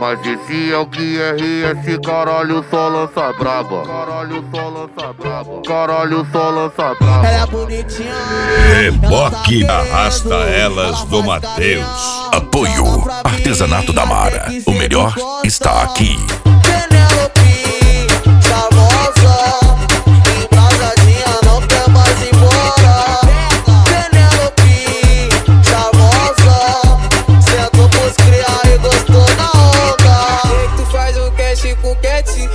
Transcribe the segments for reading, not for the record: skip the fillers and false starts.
Mas esse é o QRS, caralho, só lança braba. Caralho, só lança braba. Caralho, só lança braba. Ela é bonitinha. Reboque arrasta elas do Mateus. Apoio Artesanato da Mara. O melhor está aqui. Penelope, charmosa, embrasadinha, não quer mais ir embora. Penelope, charmosa, sentou pros criar e gostou na onda. E tu faz o cash com cat.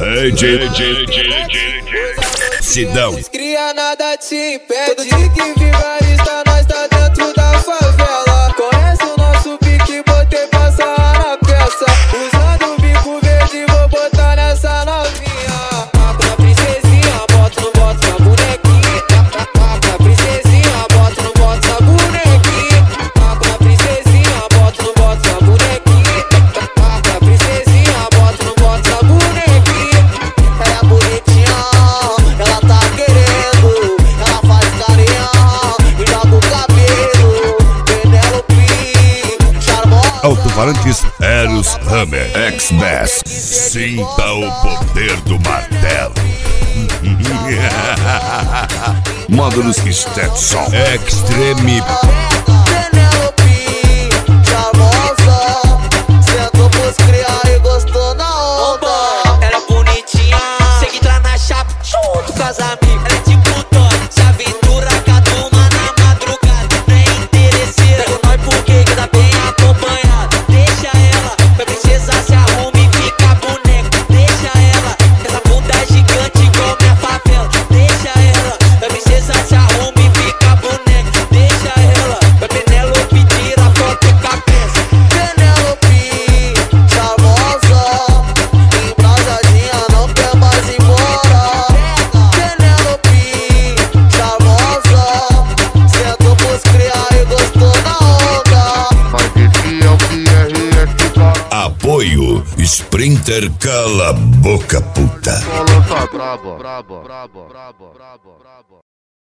Sidão. Cria nada te impede. Todo dia que vigarista, nós tá dentro da favela. Conhece o nosso pique, botei pra sarrar na peça. Usando o bico verde, vou botar nessa novinha. Pra princesinha, bota no bota na bonequinha. Pra princesinha, bota no bota na bonequinha. Pra princesinha, bota no bota na bonequinha. Pra princesinha, bota no bota na bonequinha. Ela é bonitinha, ela tá querendo, ela faz carinha e joga o cabelo. Penelope, charmosa. Alto-falantes Eros Hammer X-Bass. Sinta o poder do martelo. Módulos Stetson Extreme. Penelope, charmosa, sentou pros criar e gostou na onda. Ela é bonitinha, sei que entrar na chapa junto com as amigas. Ela é tipo Tony, se aventura com a turma na madrugada. Nem interesseira, pega nós porque que tá bem acompanhada. Deixa ela, pra princesa se arruma e fica boneca. Deixa ela, essa bunda é gigante igual minha favela. Deixa ela, pra princesa se arruma e fica boneca. Deixa ela, pra Penelope tira foto com a peça. Penelope, charmosa, embrasadinha, não quer mais ir embora. Penelope, charmosa, sentou pros criar e gostou na onda. Mas esse é o QRS, caralho, Apoio Sprinter Cala Boca Puta. só lança braba.